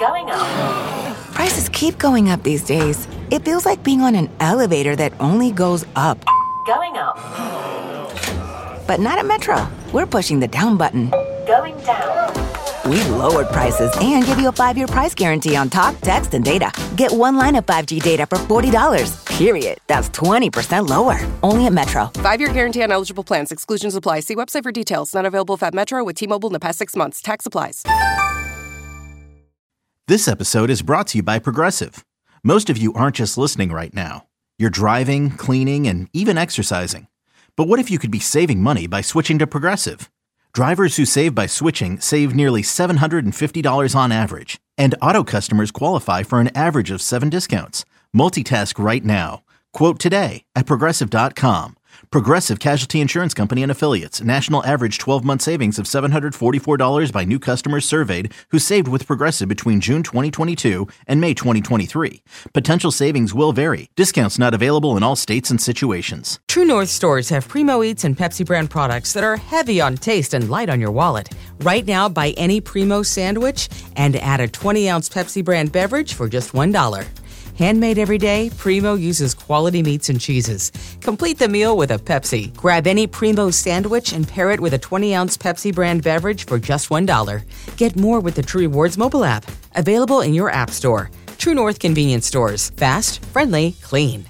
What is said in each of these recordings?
Going up. Prices keep going up these days. It feels like being on an elevator that only goes up. Going up. But not at Metro. We're pushing the down button. Going down. We've lowered prices and give you a 5-year price guarantee on talk, text, and data. Get one line of 5G data for $40, period. That's 20% lower. Only at Metro. 5-year guarantee on eligible plans. Exclusions apply. See website for details. Not available at Metro with T-Mobile in the past 6 months. Tax applies. This episode is brought to you by Progressive. Most of you aren't just listening right now. You're driving, cleaning, and even exercising. But what if you could be saving money by switching to Progressive? Drivers who save by switching save nearly $750 on average. And auto customers qualify for an average of 7 discounts. Multitask right now. Quote today at Progressive.com. Progressive Casualty Insurance Company and Affiliates. National average 12-month savings of $744 by new customers surveyed who saved with Progressive between June 2022 and May 2023. Potential savings will vary. Discounts not available in all states and situations. True North stores have Primo Eats and Pepsi brand products that are heavy on taste and light on your wallet. Right now, buy any Primo sandwich and add a 20-ounce Pepsi brand beverage for just $1. Handmade every day, Primo uses quality meats and cheeses. Complete the meal with a Pepsi. Grab any Primo sandwich and pair it with a 20-ounce Pepsi brand beverage for just $1. Get more with the True Rewards mobile app. Available in your app store. True North convenience stores. Fast, friendly, clean.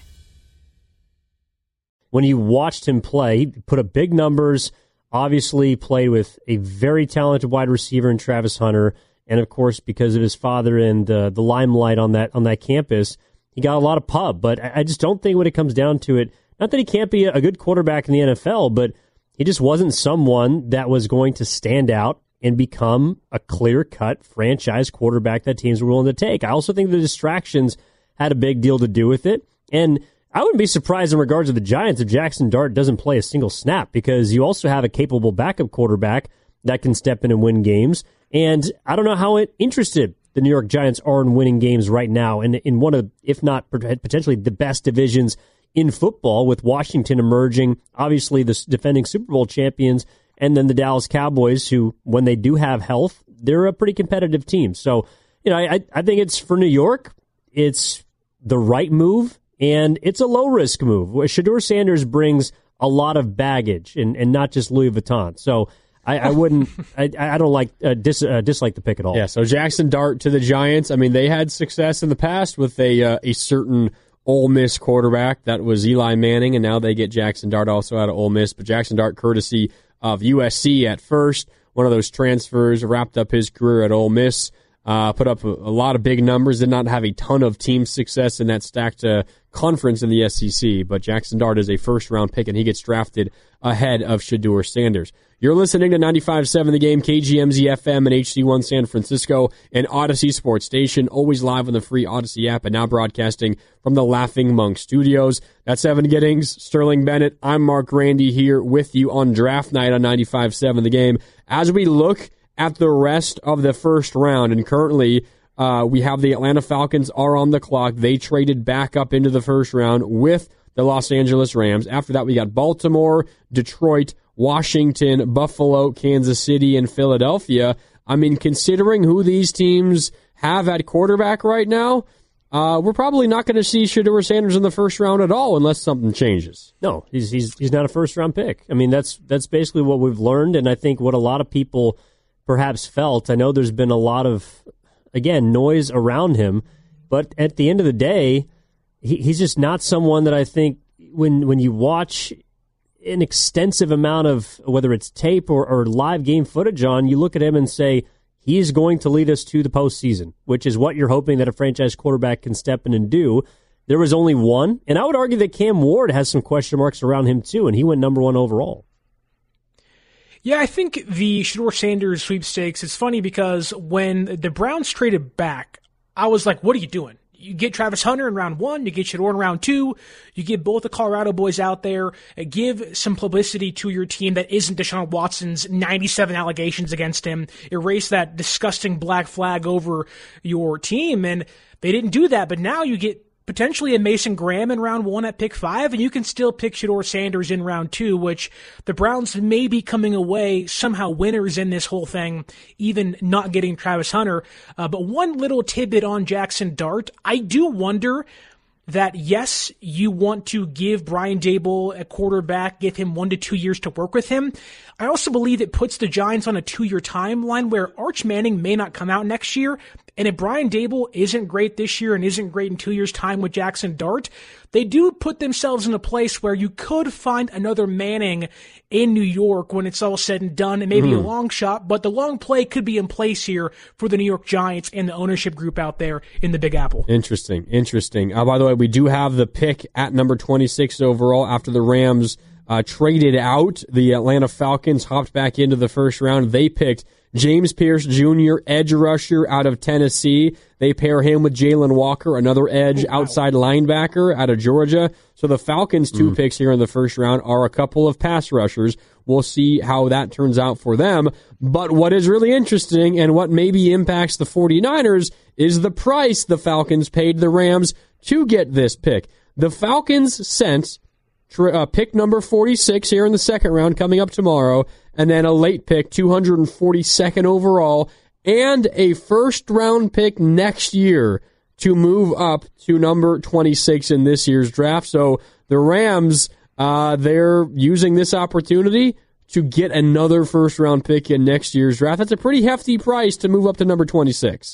When you watched him play, he put up big numbers, obviously played with a very talented wide receiver in Travis Hunter. And, of course, because of his father and the limelight on that campus, he got a lot of pub. But I just don't think when it comes down to it, not that he can't be a good quarterback in the NFL, but he just wasn't someone that was going to stand out and become a clear-cut franchise quarterback that teams were willing to take. I also think the distractions had a big deal to do with it. And I wouldn't be surprised in regards to the Giants if Jackson Dart doesn't play a single snap, because you also have a capable backup quarterback that can step in and win games. And I don't know how interested the New York Giants are in winning games right now, and in one of, if not potentially the best divisions in football, with Washington emerging, obviously the defending Super Bowl champions, and then the Dallas Cowboys, who, when they do have health, they're a pretty competitive team. So, I think it's for New York, it's the right move, and it's a low-risk move. Shedeur Sanders brings a lot of baggage, and not just Louis Vuitton. So, I wouldn't. I don't dislike the pick at all. Yeah. So Jackson Dart to the Giants. I mean, they had success in the past with a certain Ole Miss quarterback that was Eli Manning, and now they get Jackson Dart also out of Ole Miss. But Jackson Dart, courtesy of USC at first, one of those transfers, wrapped up his career at Ole Miss. Put up a lot of big numbers. Did not have a ton of team success in that stacked conference in the SEC. But Jackson Dart is a first-round pick, and he gets drafted ahead of Shedeur Sanders. You're listening to 95.7 The Game, KGMZ FM and HD1 San Francisco, and Odyssey Sports Station, always live on the free Odyssey app, and now broadcasting from the Laughing Monk Studios. That's Evan Giddings, Sterling Bennett. I'm Mark Randy here with you on draft night on 95.7 The Game. As we look at the rest of the first round, and currently we have the Atlanta Falcons are on the clock. They traded back up into the first round with the Los Angeles Rams. After that, we got Baltimore, Detroit, Washington, Buffalo, Kansas City, and Philadelphia. I mean, considering who these teams have at quarterback right now, we're probably not going to see Shedeur Sanders in the first round at all unless something changes. No, he's not a first-round pick. I mean, that's basically what we've learned, and I think what a lot of people perhaps felt. I know there's been a lot of, again, noise around him, but at the end of the day, he's just not someone that I think when you watch an extensive amount of, whether it's tape or live game footage on, you look at him and say, he is going to lead us to the postseason, which is what you're hoping that a franchise quarterback can step in and do. There was only one, and I would argue that Cam Ward has some question marks around him too, and he went number 1 overall. Yeah, I think the Shedeur Sanders sweepstakes is funny because when the Browns traded back, I was like, what are you doing? You get Travis Hunter in round 1, you get Shedeur in round 2, you get both the Colorado boys out there, give some publicity to your team that isn't Deshaun Watson's 97 allegations against him, erase that disgusting black flag over your team, and they didn't do that, but now you get potentially a Mason Graham in round 1 at pick 5, and you can still pick Shedeur Sanders in round 2, which the Browns may be coming away somehow winners in this whole thing, even not getting Travis Hunter. But one little tidbit on Jackson Dart, I do wonder that, yes, you want to give Brian Daboll a quarterback, give him 1 to 2 years to work with him. I also believe it puts the Giants on a 2-year timeline where Arch Manning may not come out next year. And if Brian Daboll isn't great this year and isn't great in 2 years' time with Jackson Dart, they do put themselves in a place where you could find another Manning in New York when it's all said and done. It may be a long shot, but the long play could be in place here for the New York Giants and the ownership group out there in the Big Apple. Interesting. By the way, we do have the pick at number 26 overall after the Rams traded out. The Atlanta Falcons hopped back into the first round. They picked James Pierce Jr., edge rusher out of Tennessee. They pair him with Jalen Walker, another edge outside linebacker out of Georgia. So the Falcons' 2 picks here in the first round are a couple of pass rushers. We'll see how that turns out for them. But what is really interesting and what maybe impacts the 49ers is the price the Falcons paid the Rams to get this pick. The Falcons sent pick number 46 here in the second round coming up tomorrow, and then a late pick, 242nd overall, and a first-round pick next year to move up to number 26 in this year's draft. So the Rams, they're using this opportunity to get another first-round pick in next year's draft. That's a pretty hefty price to move up to number 26.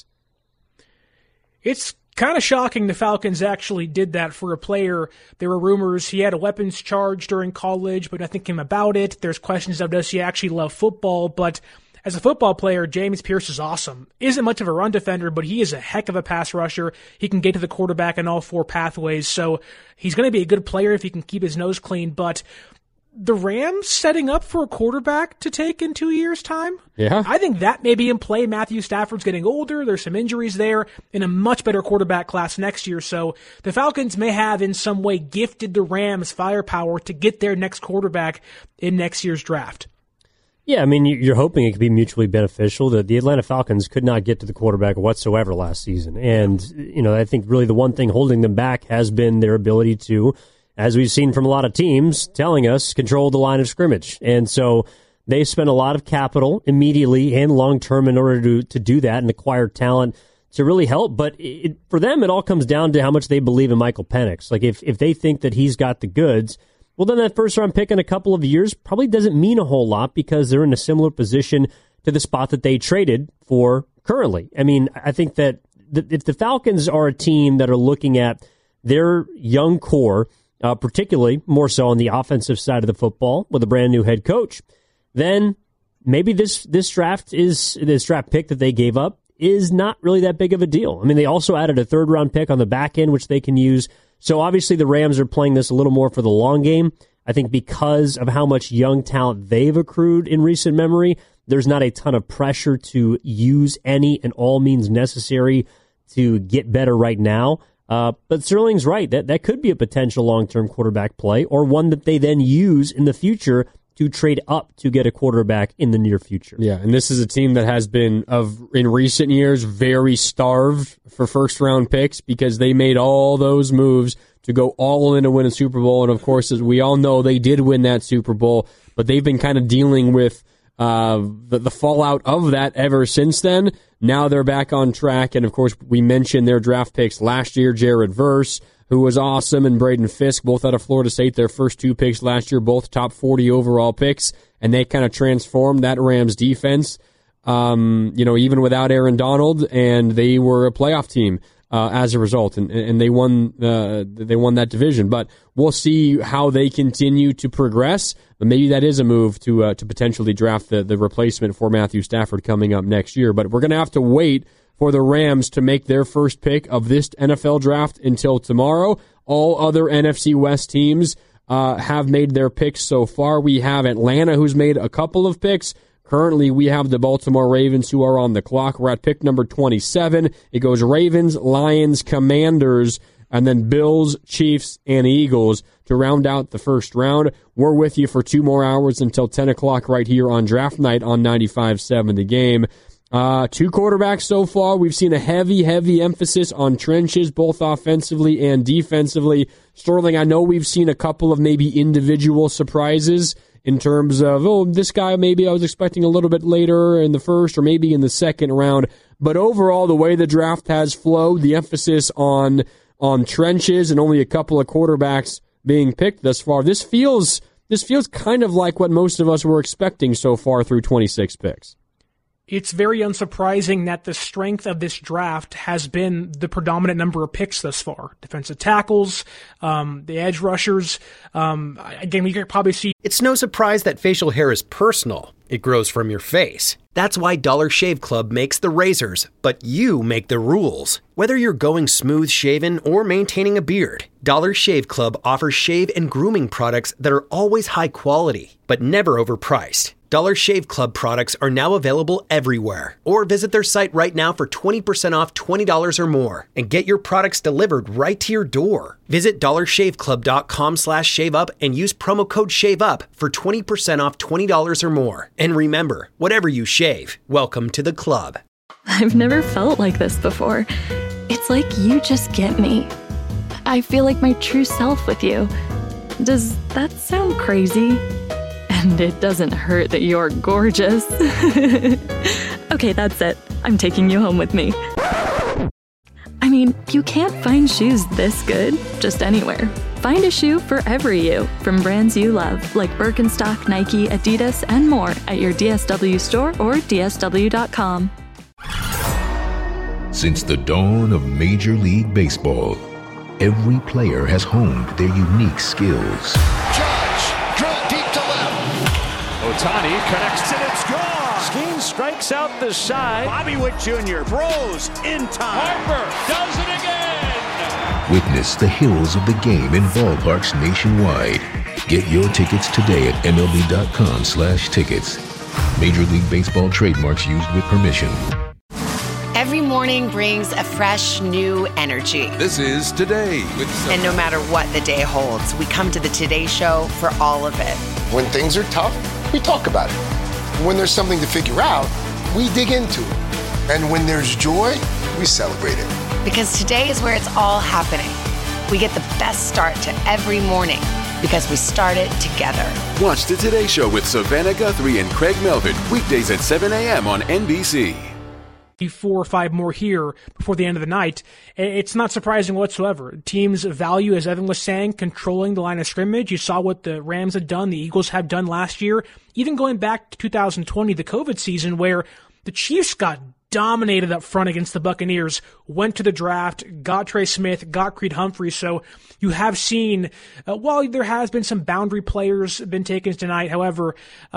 It's kind of shocking the Falcons actually did that for a player. There were rumors he had a weapons charge during college, but nothing came about it. There's questions of does he actually love football, but as a football player, James Pierce is awesome. Isn't much of a run defender, but he is a heck of a pass rusher. He can get to the quarterback in all 4 pathways, so he's going to be a good player if he can keep his nose clean, but the Rams setting up for a quarterback to take in 2 years' time? Yeah. I think that may be in play. Matthew Stafford's getting older. There's some injuries there in a much better quarterback class next year. So the Falcons may have in some way gifted the Rams firepower to get their next quarterback in next year's draft. Yeah, I mean, you're hoping it could be mutually beneficial. The Atlanta Falcons could not get to the quarterback whatsoever last season. And, I think really the one thing holding them back has been their ability to, as we've seen from a lot of teams telling us, control the line of scrimmage. And so they spent a lot of capital immediately and long-term in order to do that and acquire talent to really help. But for them, it all comes down to how much they believe in Michael Penix. Like, if they think that he's got the goods, well, then that first-round pick in a couple of years probably doesn't mean a whole lot because they're in a similar position to the spot that they traded for currently. I mean, I think that if the Falcons are a team that are looking at their young core, particularly more so on the offensive side of the football with a brand new head coach, then maybe this draft pick that they gave up is not really that big of a deal. I mean, they also added a 3rd-round pick on the back end, which they can use. So obviously the Rams are playing this a little more for the long game. I think because of how much young talent they've accrued in recent memory, there's not a ton of pressure to use any and all means necessary to get better right now. But Sterling's right. That could be a potential long-term quarterback play or one that they then use in the future to trade up to get a quarterback in the near future. Yeah, and this is a team that has been, in recent years, very starved for first-round picks because they made all those moves to go all in to win a Super Bowl. And, of course, as we all know, they did win that Super Bowl, but they've been kind of dealing with the fallout of that ever since then. Now they're back on track, and, of course, we mentioned their draft picks last year, Jared Verse, who was awesome, and Braden Fisk, both out of Florida State, their first 2 picks last year, both top 40 overall picks, and they kind of transformed that Rams defense, even without Aaron Donald, and they were a playoff team as a result, and they won that division. But we'll see how they continue to progress, but maybe that is a move to potentially draft the replacement for Matthew Stafford coming up next year. But we're going to have to wait for the Rams to make their first pick of this NFL draft until tomorrow. All other NFC West teams have made their picks so far. We have Atlanta, who's made a couple of picks. Currently, we have the Baltimore Ravens, who are on the clock. We're at pick number 27. It goes Ravens, Lions, Commanders, and then Bills, Chiefs, and Eagles to round out the first round. We're with you for 2 more hours until 10 o'clock right here on Draft Night on 95.7 The Game. Two quarterbacks so far. We've seen a heavy emphasis on trenches, both offensively and defensively. Sterling, I know we've seen a couple of maybe individual surprises in terms of, this guy maybe I was expecting a little bit later in the first or maybe in the second round. But overall, the way the draft has flowed, the emphasis on trenches and only a couple of quarterbacks being picked thus far, this feels kind of like what most of us were expecting so far through 26 picks. It's very unsurprising that the strength of this draft has been the predominant number of picks thus far. Defensive tackles, the edge rushers. Again, we could probably see. It's no surprise that facial hair is personal. It grows from your face. That's why Dollar Shave Club makes the razors, but you make the rules. Whether you're going smooth shaven or maintaining a beard, Dollar Shave Club offers shave and grooming products that are always high quality, but never overpriced. Dollar Shave Club products are now available everywhere. Or visit their site right now for 20% off $20 or more and get your products delivered right to your door. Visit dollarshaveclub.com/shaveup and use promo code SHAVEUP for 20% off $20 or more. And remember, whatever you shave, welcome to the club. I've never felt like this before. It's like you just get me. I feel like my true self with you. Does that sound crazy? And it doesn't hurt that you're gorgeous. Okay, that's it. I'm taking you home with me. I mean, you can't find shoes this good just anywhere. Find a shoe for every you from brands you love, like Birkenstock, Nike, Adidas, and more at your DSW store or DSW.com. Since the dawn of Major League Baseball, every player has honed their unique skills. Ohtani connects and it's gone. Skeen strikes out the side. Bobby Witt Jr. throws in time. Harper does it again. Witness the heroes of the game in ballparks nationwide. Get your tickets today at MLB.com/tickets. Major League Baseball trademarks used with permission. Every morning brings a fresh, new energy. This is Today with And no matter what the day holds, we come to the Today Show for all of it. When things are tough, we talk about it. When there's something to figure out, we dig into it. And when there's joy, we celebrate it. Because today is where it's all happening. We get the best start to every morning because we start it together. Watch the Today Show with Savannah Guthrie and Craig Melvin, weekdays at 7 a.m. on NBC. 4 or 5 more here before the end of the night. It's not surprising whatsoever. Teams value, as Evan was saying, controlling the line of scrimmage. You saw what the Rams had done, the Eagles have done last year, even going back to 2020, the COVID season, where the Chiefs got dominated up front against the Buccaneers, went to the draft, got Trey Smith, got Creed Humphrey. So you have seen, while there has been some boundary players been taken tonight, however,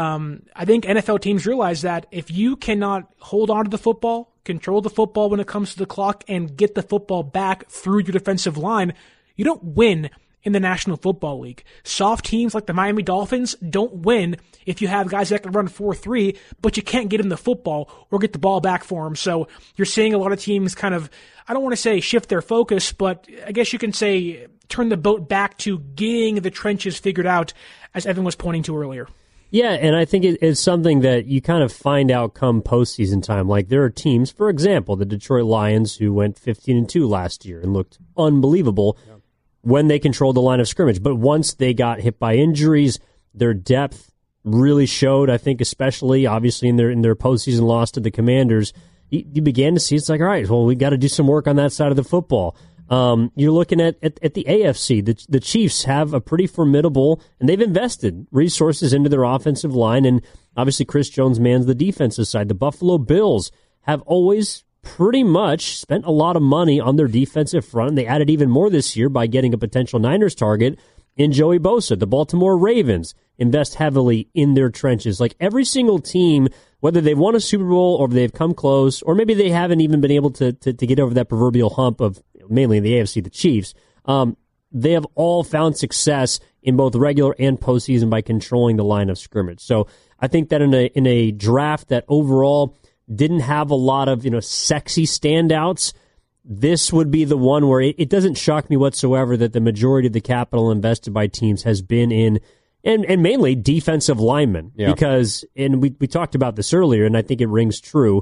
I think NFL teams realize that if you cannot hold on to the football, control the football when it comes to the clock, and get the football back through your defensive line, you don't win in the National Football League. Soft teams like the Miami Dolphins don't win if you have guys that can run 4-3, but you can't get them the football or get the ball back for them. So you're seeing a lot of teams kind of, I don't want to say shift their focus, but I guess you can say turn the boat back to getting the trenches figured out, as Evan was pointing to earlier. Yeah, and I think it's something that you kind of find out come postseason time. Like there are teams, for example, the Detroit Lions, who went 15-2 last year and looked unbelievable when they controlled the line of scrimmage. But once they got hit by injuries, their depth really showed, I think, especially obviously in their postseason loss to the Commanders. You began to see it's like, all right, well, we got to do some work on that side of the football. You're looking at the AFC. The Chiefs have a pretty formidable, and they've invested resources into their offensive line, and obviously Chris Jones mans the defensive side. The Buffalo Bills have always pretty much spent a lot of money on their defensive front, and they added even more this year by getting a potential Niners target in Joey Bosa. The Baltimore Ravens invest heavily in their trenches. Like every single team, whether they've won a Super Bowl or they've come close, or maybe they haven't even been able to get over that proverbial hump of mainly in the AFC, the Chiefs, they have all found success in both regular and postseason by controlling the line of scrimmage. So I think that in a draft that overall didn't have a lot of sexy standouts, this would be the one where it doesn't shock me whatsoever that the majority of the capital invested by teams has been in and mainly defensive linemen. Yeah. Because, and we talked about this earlier, and I think it rings true,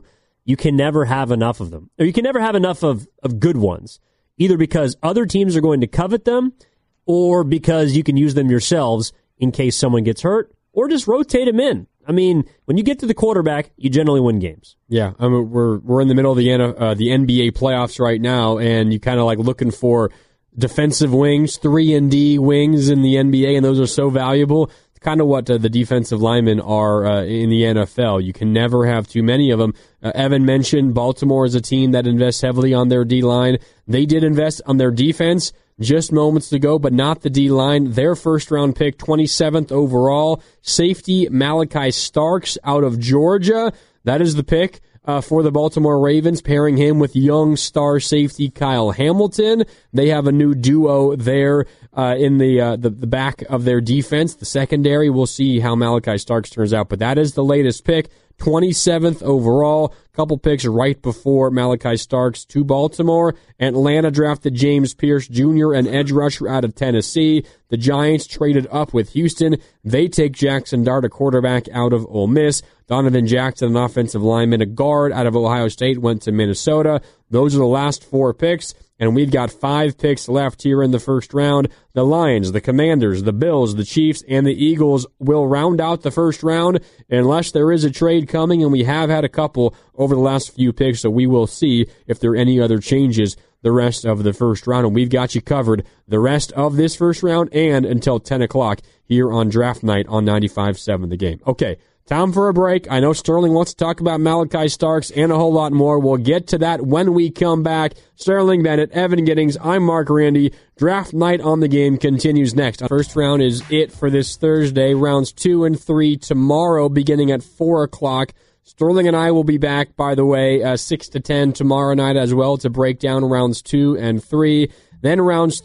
you can never have enough of them. Or you can never have enough of good ones, either because other teams are going to covet them or because you can use them yourselves in case someone gets hurt, or just rotate them in. I mean, when you get to the quarterback, you generally win games. Yeah, I mean, we're in the middle of the NBA playoffs right now, and you kind of like looking for defensive wings, 3-and-D wings in the NBA, and those are so valuable. It's kind of what the defensive linemen are in the NFL. You can never have too many of them. Evan mentioned Baltimore is a team that invests heavily on their D-line. They did invest on their defense just moments ago, but not the D-line. Their first-round pick, 27th overall, safety Malachi Starks out of Georgia. That is the pick for the Baltimore Ravens, pairing him with young star safety Kyle Hamilton. They have a new duo there in the back of their defense. The secondary, we'll see how Malachi Starks turns out, but that is the latest pick. 27th overall, couple picks right before Malachi Starks to Baltimore. Atlanta drafted James Pierce Jr., an edge rusher out of Tennessee. The Giants traded up with Houston. They take Jackson Dart, a quarterback out of Ole Miss. Donovan Jackson, an offensive lineman, a guard out of Ohio State, went to Minnesota. Those are the last 4 picks. And we've got 5 picks left here in the first round. The Lions, the Commanders, the Bills, the Chiefs, and the Eagles will round out the first round unless there is a trade coming, and we have had a couple over the last few picks, so we will see if there are any other changes the rest of the first round. And we've got you covered the rest of this first round and until 10 o'clock here on Draft Night on 95.7 The Game. Okay. Time for a break. I know Sterling wants to talk about Malachi Starks and a whole lot more. We'll get to that when we come back. Sterling Bennett, Evan Giddings, I'm Mark Randy. Draft Night on The Game continues next. First round is it for this Thursday. Rounds 2 and 3 tomorrow beginning at 4 o'clock. Sterling and I will be back, by the way, 6 to 10 tomorrow night as well to break down rounds 2 and 3. Then rounds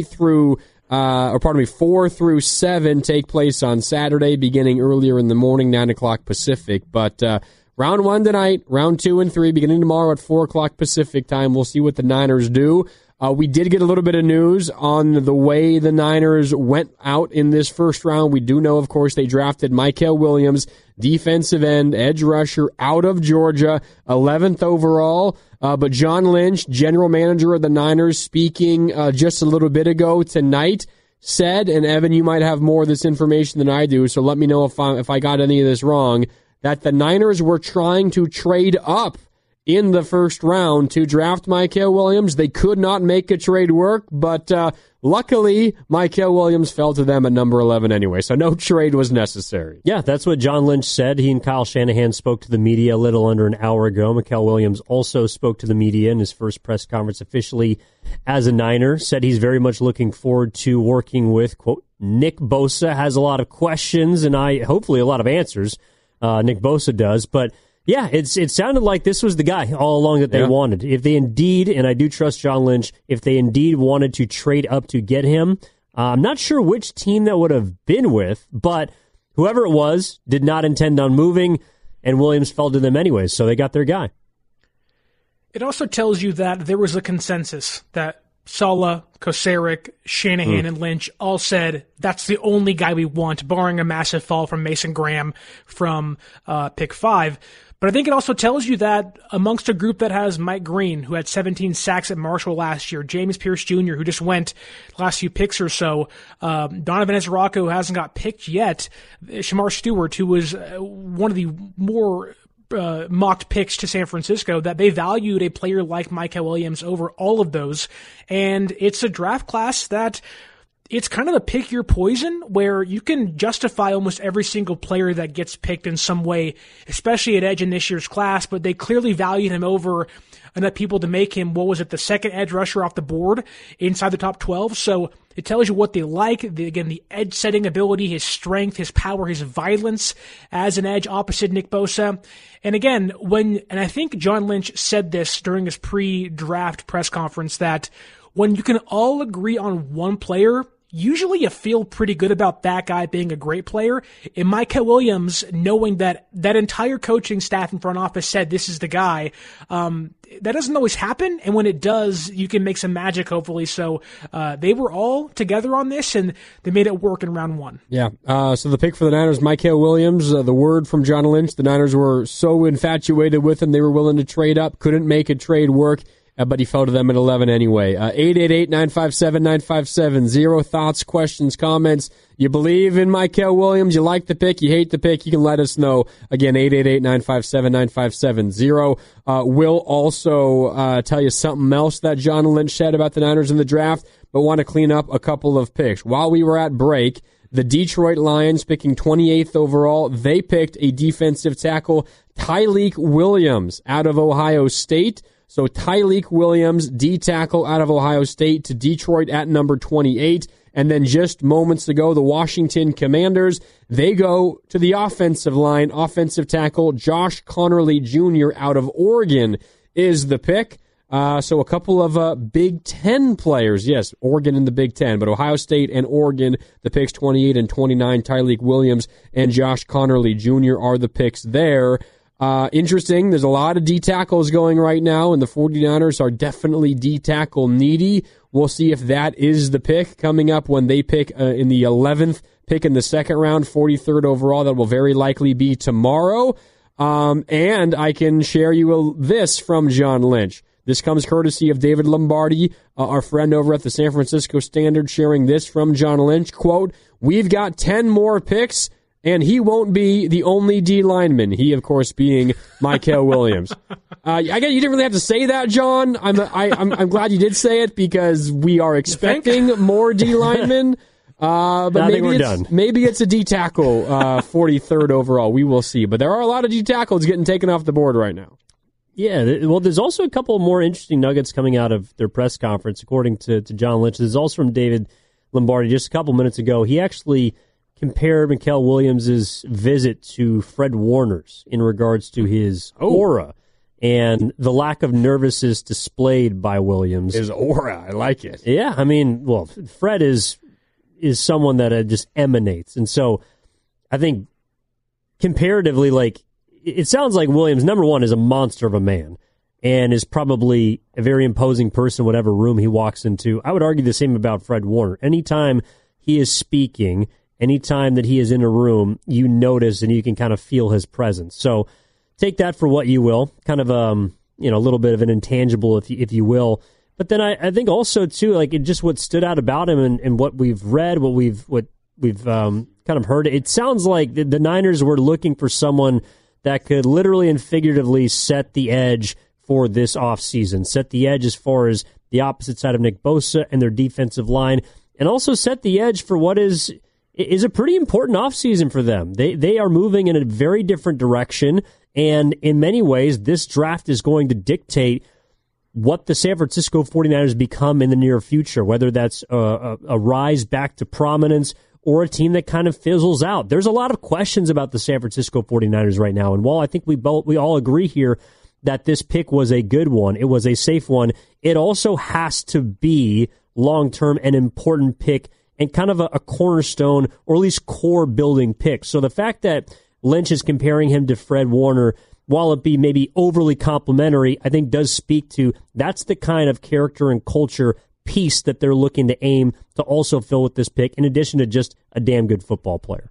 4 through 7 take place on Saturday, beginning earlier in the morning, 9 o'clock Pacific. But round 1 tonight, round 2 and 3, beginning tomorrow at 4 o'clock Pacific time. We'll see what the Niners do. We did get a little bit of news on the way the Niners went out in this first round. We do know, of course, they drafted Mykel Williams, defensive end, edge rusher out of Georgia, 11th overall. But John Lynch, general manager of the Niners, speaking just a little bit ago tonight, said, and Evan, you might have more of this information than I do, so let me know if I got any of this wrong, that the Niners were trying to trade up in the first round to draft Mykel Williams. They could not make a trade work, but luckily, Mykel Williams fell to them at number 11 anyway, so no trade was necessary. Yeah, that's what John Lynch said. He and Kyle Shanahan spoke to the media a little under an hour ago. Mykel Williams also spoke to the media in his first press conference officially as a Niner, said he's very much looking forward to working with, quote, Nick Bosa. Has a lot of questions and hopefully a lot of answers. Nick Bosa does, but yeah, it sounded like this was the guy all along that they wanted. If they indeed, and I do trust John Lynch, if they indeed wanted to trade up to get him, I'm not sure which team that would have been with, but whoever it was did not intend on moving, and Williams fell to them anyways, so they got their guy. It also tells you that there was a consensus that Saleh, Kocurek, Shanahan, and Lynch all said that's the only guy we want, barring a massive fall from Mason Graham from pick 5. But I think it also tells you that amongst a group that has Mike Green, who had 17 sacks at Marshall last year, James Pierce Jr., who just went the last few picks or so, Donovan Ezraka, who hasn't got picked yet, Shamar Stewart, who was one of the more mocked picks to San Francisco, that they valued a player like Mykel Williams over all of those. And it's a draft class that it's kind of a pick your poison, where you can justify almost every single player that gets picked in some way, especially at edge in this year's class, but they clearly valued him over enough people to make him, the second edge rusher off the board inside the top 12. So it tells you what they like. Again, the edge setting ability, his strength, his power, his violence as an edge opposite Nick Bosa. And again, and I think John Lynch said this during his pre-draft press conference, that when you can all agree on one player, usually you feel pretty good about that guy being a great player. And Micah Williams, knowing that entire coaching staff and front office said this is the guy, that doesn't always happen. And when it does, you can make some magic, hopefully. So they were all together on this, and they made it work in round one. Yeah. So the pick for the Niners, Micah Williams, the word from John Lynch, the Niners were so infatuated with him, they were willing to trade up, couldn't make a trade work. But he fell to them at 11 anyway. 888-957-9570. Thoughts, questions, comments. You believe in Micah Williams? You like the pick? You hate the pick? You can let us know. Again, 888-957-9570. We'll also tell you something else that John Lynch said about the Niners in the draft, but want to clean up a couple of picks. While we were at break, the Detroit Lions picking 28th overall, they picked a defensive tackle, Tyleik Williams, out of Ohio State. So Tyleik Williams, D-tackle out of Ohio State, to Detroit at number 28. And then just moments ago, the Washington Commanders, they go to the offensive line. Offensive tackle Josh Conerly Jr. out of Oregon is the pick. So a couple of Big Ten players. Yes, Oregon in the Big Ten, but Ohio State and Oregon, the picks 28 and 29. Tyleik Williams and Josh Conerly Jr. are the picks there. Interesting. There's a lot of D-tackles going right now, and the 49ers are definitely D-tackle needy. We'll see if that is the pick coming up when they pick in the 11th pick in the second round, 43rd overall. That will very likely be tomorrow. And I can share you this from John Lynch. This comes courtesy of David Lombardi, our friend over at the San Francisco Standard, sharing this from John Lynch. Quote, "We've got 10 more picks, and he won't be the only D lineman." He, of course, being Micah Williams. I guess you didn't really have to say that, John. I'm glad you did say it, because we are expecting more D linemen. But maybe it's a D tackle, 43rd overall. We will see. But there are a lot of D tackles getting taken off the board right now. Yeah, well, there's also a couple more interesting nuggets coming out of their press conference, according to John Lynch. There's also from David Lombardi just a couple minutes ago. He actually compared Micah Williams' visit to Fred Warner's in regards to his aura and the lack of nervousness displayed by Williams. His aura, I like it. Yeah, I mean, well, Fred is someone that just emanates. And so I think comparatively, like, it sounds like Williams, number one, is a monster of a man and is probably a very imposing person, whatever room he walks into. I would argue the same about Fred Warner. Anytime he is speaking, anytime that he is in a room, you notice and you can kind of feel his presence. So take that for what you will, kind of a little bit of an intangible, if you will. But then I think also too, like, it just what stood out about him and what we've read, what we've kind of heard. It sounds like the Niners were looking for someone that could literally and figuratively set the edge for this offseason, set the edge as far as the opposite side of Nick Bosa and their defensive line, and also set the edge for what is a pretty important offseason for them. They are moving in a very different direction, and in many ways, this draft is going to dictate what the San Francisco 49ers become in the near future, whether that's a rise back to prominence or a team that kind of fizzles out. There's a lot of questions about the San Francisco 49ers right now, and while I think we all agree here that this pick was a good one, it was a safe one, it also has to be long-term an important pick and kind of a cornerstone or at least core building pick. So the fact that Lynch is comparing him to Fred Warner, while it be maybe overly complimentary, I think does speak to that's the kind of character and culture piece that they're looking to aim to also fill with this pick, in addition to just a damn good football player.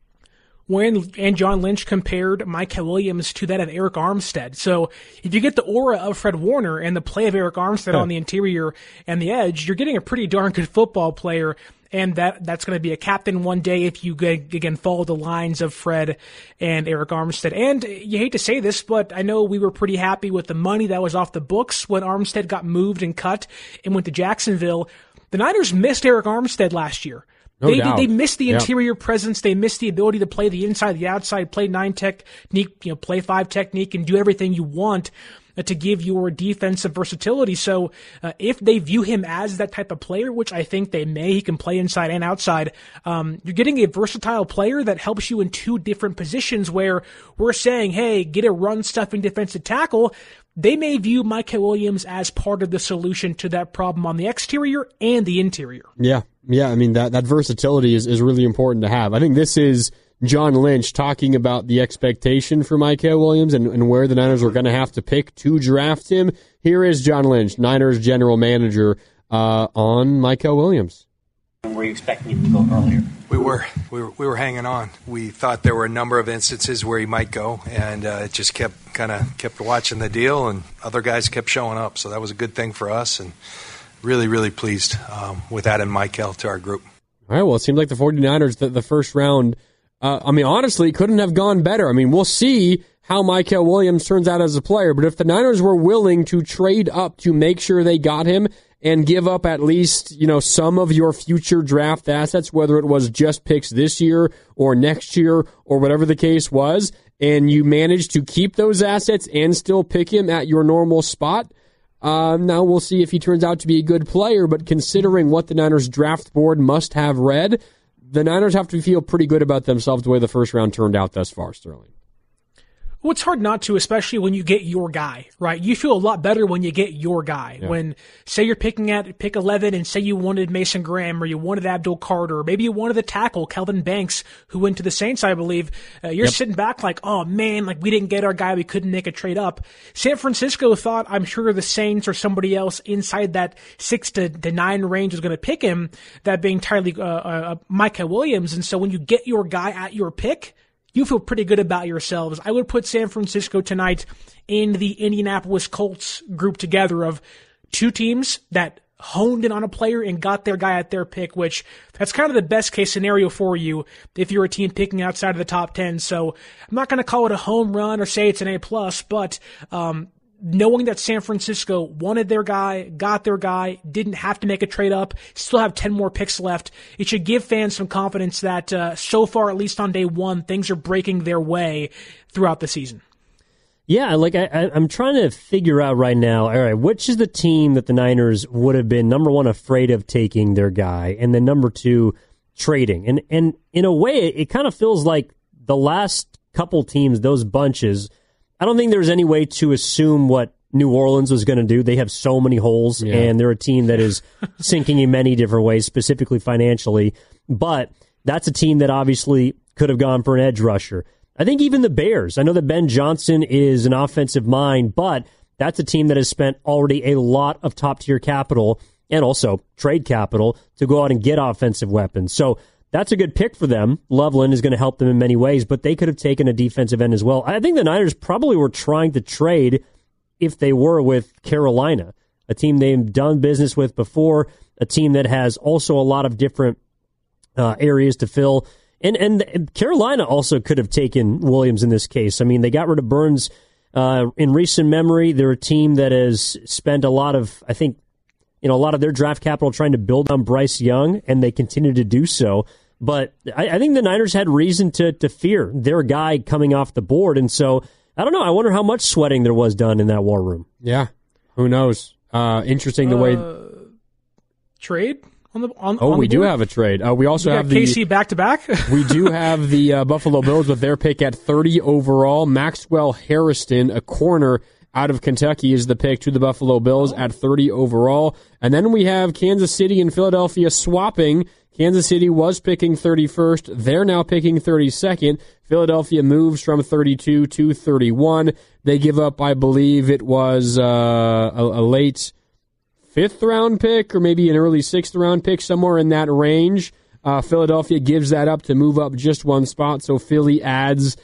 And John Lynch compared Micah Williams to that of Eric Armstead. So if you get the aura of Fred Warner and the play of Eric Armstead on the interior and the edge, you're getting a pretty darn good football player. And that's going to be a captain one day if you, again, follow the lines of Fred and Eric Armstead. And you hate to say this, but I know we were pretty happy with the money that was off the books when Armstead got moved and cut and went to Jacksonville. The Niners missed Eric Armstead last year. They missed the interior presence. They missed the ability to play the inside, the outside, play 9 technique, play 5 technique, and do everything you want to give your defensive versatility. So if they view him as that type of player, which I think they may, he can play inside and outside, you're getting a versatile player that helps you in 2 different positions where we're saying, hey, get a run-stuffing defensive tackle. they may view Micah Williams as part of the solution to that problem on the exterior and the interior. Yeah. I mean, that versatility is really important to have. I think this is John Lynch talking about the expectation for Micah Williams and where the Niners were going to have to pick to draft him. Here is John Lynch, Niners general manager, on Micah Williams. Were you expecting him to go earlier? We were hanging on. We thought there were a number of instances where he might go, and it just kept watching the deal, and other guys kept showing up. So that was a good thing for us, and really, really pleased with adding Michael to our group. All right, well, it seems like the 49ers, the first round, honestly, couldn't have gone better. I mean, we'll see how Micah Williams turns out as a player, but if the Niners were willing to trade up to make sure they got him and give up at least, some of your future draft assets, whether it was just picks this year or next year or whatever the case was, and you managed to keep those assets and still pick him at your normal spot, now we'll see if he turns out to be a good player, but considering what the Niners draft board must have read, the Niners have to feel pretty good about themselves the way the first round turned out thus far, Sterling. Well, it's hard not to, especially when you get your guy, right? You feel a lot better when you get your guy. Yeah. When, say you're picking at pick 11 and say you wanted Mason Graham or you wanted Abdul Carter or maybe you wanted the tackle, Kelvin Banks, who went to the Saints, I believe, you're sitting back like, oh man, we didn't get our guy, we couldn't make a trade up. San Francisco thought, I'm sure the Saints or somebody else inside that 6 to 9 range was going to pick him, that being entirely Micah Williams. And so when you get your guy at your pick, you feel pretty good about yourselves. I would put San Francisco tonight in the Indianapolis Colts group together of two teams that honed in on a player and got their guy at their pick, which that's kind of the best case scenario for you if you're a team picking outside of the top 10. So I'm not going to call it a home run or say it's an A+, but knowing that San Francisco wanted their guy, got their guy, didn't have to make a trade up, still have 10 more picks left, it should give fans some confidence that so far, at least on day one, things are breaking their way throughout the season. Yeah, I'm trying to figure out right now, all right, which is the team that the Niners would have been, number one, afraid of taking their guy, and then number two, trading. And in a way, it kind of feels like the last couple teams, those bunches, I don't think there's any way to assume what New Orleans was going to do. They have so many holes, and they're a team that is sinking in many different ways, specifically financially. But that's a team that obviously could have gone for an edge rusher. I think even the Bears, I know that Ben Johnson is an offensive mind, but that's a team that has spent already a lot of top-tier capital and also trade capital to go out and get offensive weapons. So that's a good pick for them. Loveland is going to help them in many ways, but they could have taken a defensive end as well. I think the Niners probably were trying to trade if they were with Carolina, a team they've done business with before, a team that has also a lot of different areas to fill. And Carolina also could have taken Williams in this case. I mean, they got rid of Burns in recent memory. They're a team that has spent a lot of, I think, a lot of their draft capital trying to build on Bryce Young, and they continue to do so. But I think the Niners had reason to fear their guy coming off the board. And so, I don't know. I wonder how much sweating there was done in that war room. Yeah. Who knows? Interesting the way... Trade? We do have a trade. We also have the KC back-to-back? We do have the Buffalo Bills with their pick at 30 overall. Maxwell Harrison, a corner out of Kentucky, is the pick to the Buffalo Bills at 30 overall. And then we have Kansas City and Philadelphia swapping. Kansas City was picking 31st. They're now picking 32nd. Philadelphia moves from 32 to 31. They give up, I believe it was a late 5th-round pick or maybe an early 6th-round pick, somewhere in that range. Philadelphia gives that up to move up just one spot, so Philly adds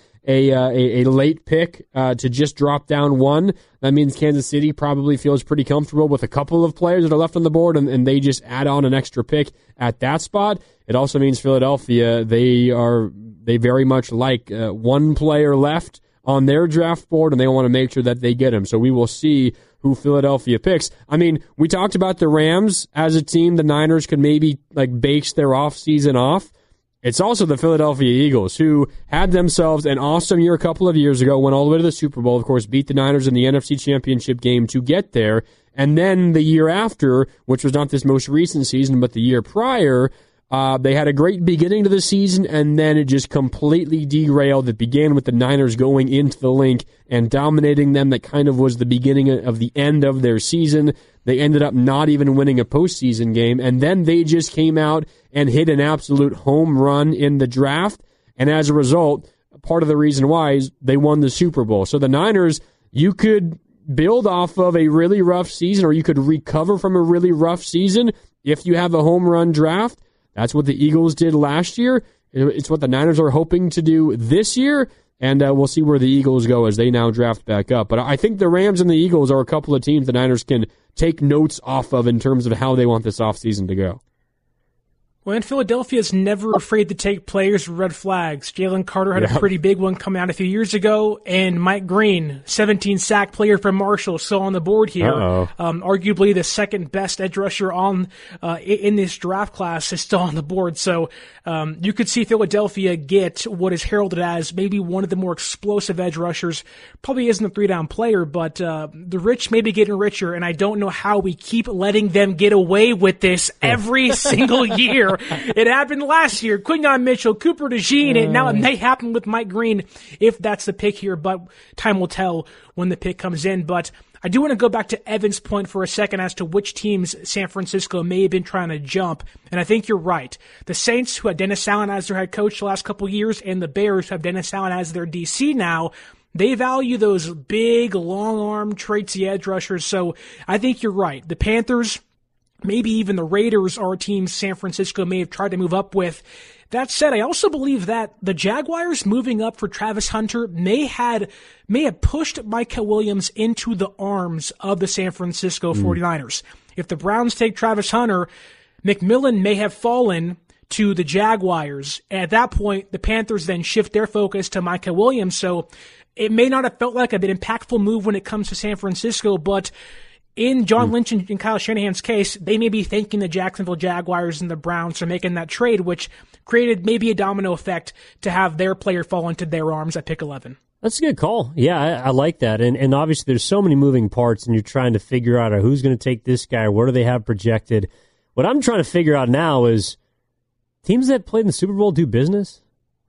a late pick to just drop down one. That means Kansas City probably feels pretty comfortable with a couple of players that are left on the board, and they just add on an extra pick at that spot. It also means Philadelphia, they very much like one player left on their draft board, and they want to make sure that they get him. So we will see who Philadelphia picks. I mean, we talked about the Rams as a team the Niners could maybe base their offseason off. It's also the Philadelphia Eagles, who had themselves an awesome year a couple of years ago, went all the way to the Super Bowl, of course, beat the Niners in the NFC Championship game to get there. And then the year after, which was not this most recent season, but the year prior, They had a great beginning to the season, and then it just completely derailed. It began with the Niners going into the Link and dominating them. That kind of was the beginning of the end of their season. They ended up not even winning a postseason game, and then they just came out and hit an absolute home run in the draft, and as a result, part of the reason why is they won the Super Bowl. So the Niners, you could build off of a really rough season, or you could recover from a really rough season if you have a home run draft. That's what the Eagles did last year. It's what the Niners are hoping to do this year, and we'll see where the Eagles go as they now draft back up. But I think the Rams and the Eagles are a couple of teams the Niners can take notes off of in terms of how they want this offseason to go. Well, and Philadelphia is never afraid to take players with red flags. Jalen Carter had a pretty big one come out a few years ago, and Mike Green, 17-sack player from Marshall, still on the board here. Arguably the second best edge rusher on in this draft class is still on the board. So you could see Philadelphia get what is heralded as maybe one of the more explosive edge rushers. Probably isn't a 3-down player, but the rich may be getting richer, and I don't know how we keep letting them get away with this every single year. It happened last year. Quinyon Mitchell, Cooper DeJean, and now it may happen with Mike Green if that's the pick here, but time will tell when the pick comes in. But I do want to go back to Evan's point for a second as to which teams San Francisco may have been trying to jump, and I think you're right. The Saints, who had Dennis Allen as their head coach the last couple of years, and the Bears, who have Dennis Allen as their DC now, they value those big, long-arm, traitsy edge rushers, so I think you're right. The Panthers, maybe even the Raiders are teams San Francisco may have tried to move up with. That said, I also believe that the Jaguars moving up for Travis Hunter may have pushed Micah Williams into the arms of the San Francisco 49ers. If the Browns take Travis Hunter, McMillan may have fallen to the Jaguars. And at that point, the Panthers then shift their focus to Micah Williams. So it may not have felt like an impactful move when it comes to San Francisco, but in John Lynch and Kyle Shanahan's case, they may be thanking the Jacksonville Jaguars and the Browns for making that trade, which created maybe a domino effect to have their player fall into their arms at pick 11. That's a good call. Yeah, I like that. And obviously there's so many moving parts, and you're trying to figure out who's going to take this guy, what do they have projected. What I'm trying to figure out now is teams that played in the Super Bowl do business?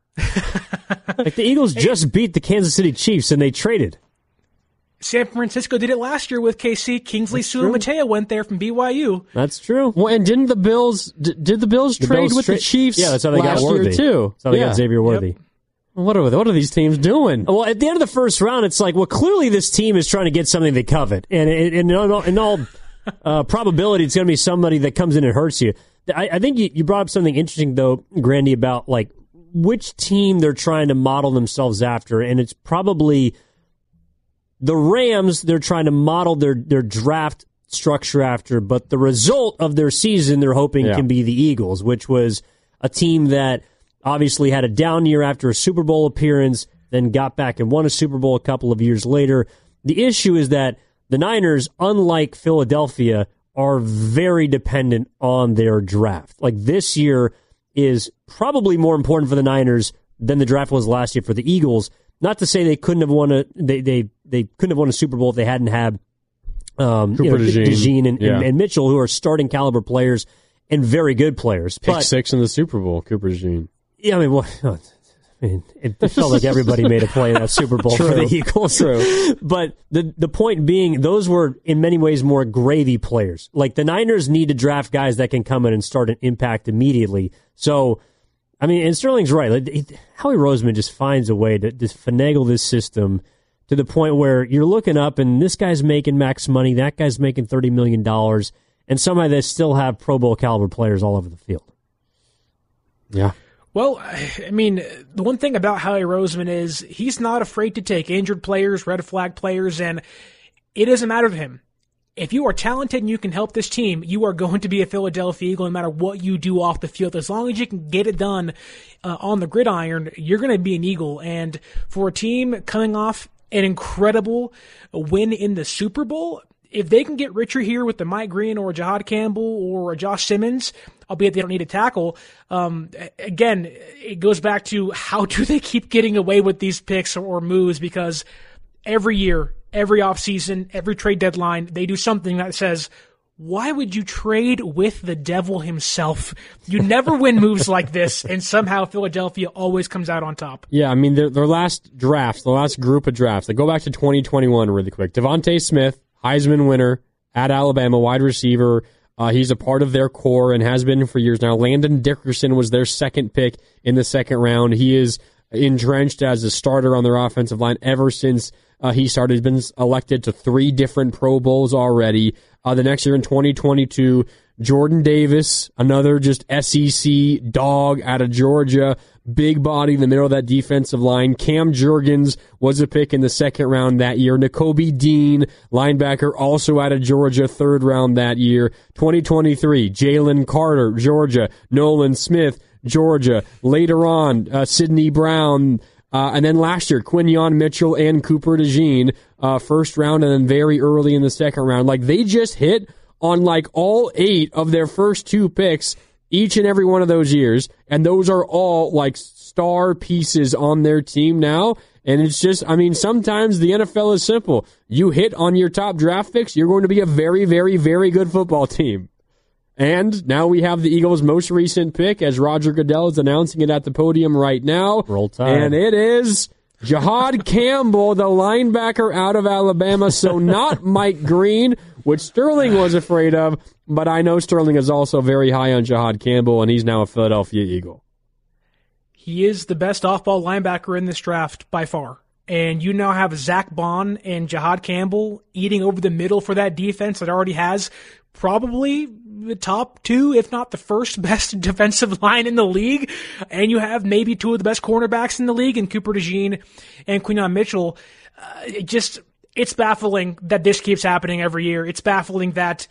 Like the Eagles just beat the Kansas City Chiefs, and they traded. San Francisco did it last year with KC. Kingsley Suamataia went there from BYU. That's true. Well, and did the Bills trade with the Chiefs? Yeah, that's how they got Worthy. Year too. That's how they got Xavier Worthy. Yep. What are these teams doing? Well, at the end of the first round, it's like, well, clearly this team is trying to get something they covet, and in all probability, it's going to be somebody that comes in and hurts you. I think you brought up something interesting though, Grandy, about like which team they're trying to model themselves after, and it's probably the Rams. They're trying to model their draft structure after, but the result of their season they're hoping can be the Eagles, which was a team that obviously had a down year after a Super Bowl appearance, then got back and won a Super Bowl a couple of years later. The issue is that the Niners, unlike Philadelphia, are very dependent on their draft. Like this year is probably more important for the Niners than the draft was last year for the Eagles. Not to say they couldn't have won they couldn't have won a Super Bowl if they hadn't had DeJean and Mitchell, who are starting caliber players and very good players. Pick 6 in the Super Bowl, Cooper DeJean. Yeah, it felt like everybody made a play in that Super Bowl for the Eagles. True. But the point being, those were in many ways more gravy players. Like the Niners need to draft guys that can come in and start an impact immediately. So, I mean, and Sterling's right. Howie Roseman just finds a way to just finagle this system to the point where you're looking up and this guy's making max money, that guy's making $30 million, and somehow they still have Pro Bowl caliber players all over the field. Yeah. Well, I mean, the one thing about Howie Roseman is he's not afraid to take injured players, red flag players, and it doesn't matter to him. If you are talented and you can help this team, you are going to be a Philadelphia Eagle no matter what you do off the field. As long as you can get it done on the gridiron, you're going to be an Eagle. And for a team coming off an incredible win in the Super Bowl, if they can get richer here with the Mike Green or Jahad Campbell or Josh Simmons, albeit they don't need a tackle, again, it goes back to how do they keep getting away with these picks or moves, because every year, every offseason, every trade deadline, they do something that says, why would you trade with the devil himself? You never win moves like this, and somehow Philadelphia always comes out on top. Yeah, I mean, their last drafts, the last group of drafts, they go back to 2021 really quick. Devontae Smith, Heisman winner at Alabama, wide receiver. He's a part of their core and has been for years now. Landon Dickerson was their second pick in the second round. He is entrenched as a starter on their offensive line ever since he started. He's been elected to 3 different Pro Bowls already. The next year in 2022, Jordan Davis, another just SEC dog out of Georgia, big body in the middle of that defensive line. Cam Jurgens was a pick in the second round that year. Nakobe Dean, linebacker, also out of Georgia, third round that year. 2023, Jalen Carter, Georgia. Nolan Smith, Georgia. Later on, Sidney Brown. And then last year, Quinyon Mitchell and Cooper DeJean, first round, and then very early in the second round. Like, they just hit on like all 8 of their first 2 picks each and every one of those years. And those are all like star pieces on their team now. And it's just, I mean, sometimes the NFL is simple. You hit on your top draft picks, you're going to be a very, very, very good football team. And now we have the Eagles' most recent pick, as Roger Goodell is announcing it at the podium right now. Roll Tide. And it is Jahad Campbell, the linebacker out of Alabama. So not Mike Green, which Sterling was afraid of. But I know Sterling is also very high on Jahad Campbell, and he's now a Philadelphia Eagle. He is the best off-ball linebacker in this draft by far. And you now have Zach Bond and Jahad Campbell eating over the middle for that defense that already has probably the top 2, if not the first best defensive line in the league. And you have maybe 2 of the best cornerbacks in the league in Cooper DeJean and Quinyon Mitchell. It's baffling that this keeps happening every year. It's baffling that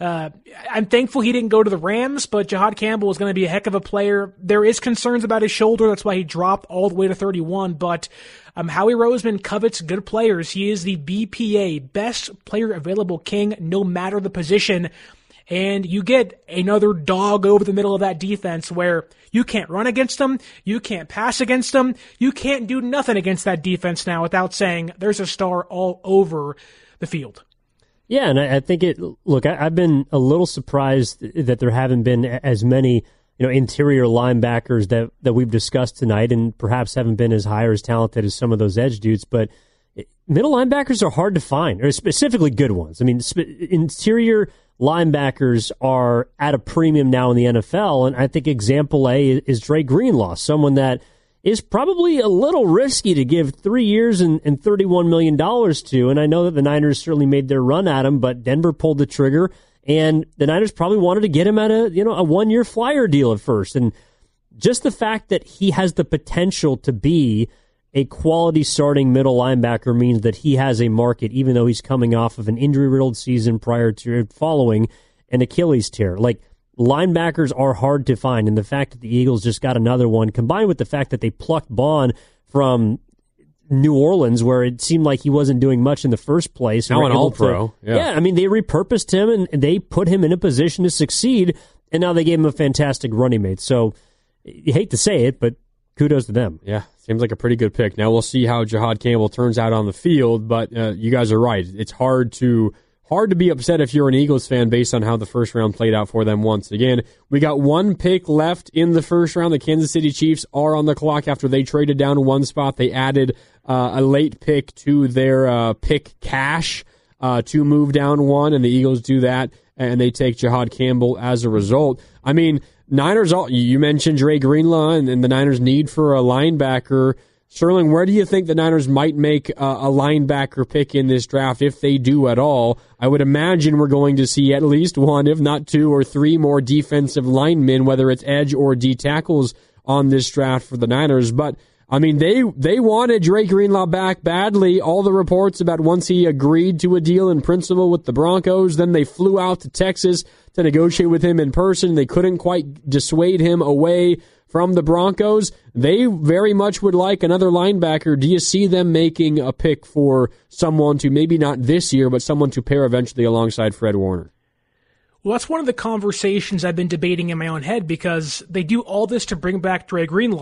I'm thankful he didn't go to the Rams, but Jahad Campbell is going to be a heck of a player. There is concerns about his shoulder. That's why he dropped all the way to 31. But Howie Roseman covets good players. He is the BPA, best player available king, no matter the position. And you get another dog over the middle of that defense where you can't run against them, you can't pass against them, you can't do nothing against that defense now without saying there's a star all over the field. Yeah, and I think I've been a little surprised that there haven't been as many, interior linebackers that we've discussed tonight, and perhaps haven't been as high or as talented as some of those edge dudes, but middle linebackers are hard to find, or specifically good ones. I mean, interior linebackers are at a premium now in the NFL, and I think example A is Dre Greenlaw, someone that is probably a little risky to give 3 years and $31 million to, and I know that the Niners certainly made their run at him, but Denver pulled the trigger, and the Niners probably wanted to get him at a 1-year flyer deal at first, and just the fact that he has the potential to be a quality starting middle linebacker means that he has a market, even though he's coming off of an injury-riddled season prior to following an Achilles tear. Like, linebackers are hard to find, and the fact that the Eagles just got another one, combined with the fact that they plucked Bond from New Orleans, where it seemed like he wasn't doing much in the first place. Now an all-pro. Yeah, I mean, they repurposed him, and they put him in a position to succeed, and now they gave him a fantastic running mate. So, you hate to say it, but kudos to them. Yeah, seems like a pretty good pick. Now we'll see how Jahad Campbell turns out on the field, but you guys are right. It's hard to be upset if you're an Eagles fan based on how the first round played out for them once again. We got 1 pick left in the first round. The Kansas City Chiefs are on the clock after they traded down 1 spot. They added a late pick to their pick cash to move down 1, and the Eagles do that, and they take Jahad Campbell as a result. I mean, Niners, you mentioned Dre Greenlaw and the Niners' need for a linebacker. Sterling, where do you think the Niners might make a linebacker pick in this draft, if they do at all? I would imagine we're going to see at least 1, if not 2 or 3 more defensive linemen, whether it's edge or D tackles, on this draft for the Niners. But, I mean, they wanted Dre Greenlaw back badly. All the reports about once he agreed to a deal in principle with the Broncos, then they flew out to Texas to negotiate with him in person. They couldn't quite dissuade him away from the Broncos. They very much would like another linebacker. Do you see them making a pick for someone to, maybe not this year, but someone to pair eventually alongside Fred Warner? Well, that's one of the conversations I've been debating in my own head, because they do all this to bring back Dre Greenlaw,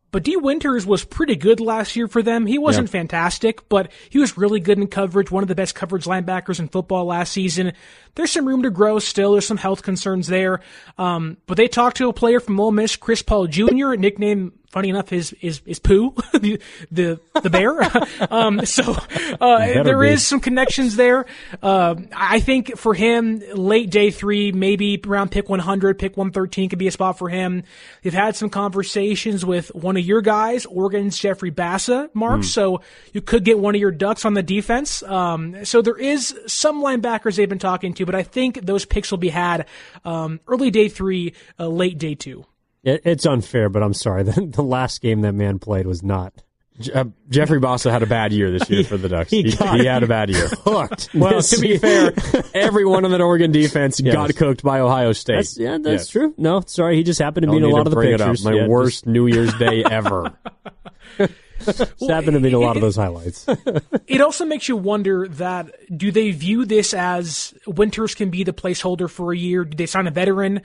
But D. Winters was pretty good last year for them. He wasn't fantastic, but he was really good in coverage, one of the best coverage linebackers in football last season. There's some room to grow still. There's some health concerns there. But they talked to a player from Ole Miss, Chris Paul Jr., nickname, funny enough, is Pooh, the bear. So there is some connections there. I think for him, late day 3, maybe around pick 100, pick 113 could be a spot for him. They've had some conversations with one of your guys, Oregon's Jeffrey Bassa, Mark. So you could get one of your Ducks on the defense. So there is some linebackers they've been talking to, but I think those picks will be had early day 3, late day 2. It's unfair, but I'm sorry. The last game that man played was not. Jeffrey Bassa had a bad year this year for the Ducks. He had a bad year. Hooked. Well, to be fair, everyone on that Oregon defense got cooked by Ohio State. That's true. No, sorry. He just happened to be in a lot of the pictures. My worst New Year's Day ever. Just happened to be in a lot of those highlights. It also makes you wonder that, do they view this as Winters can be the placeholder for a year? Do they sign a veteran?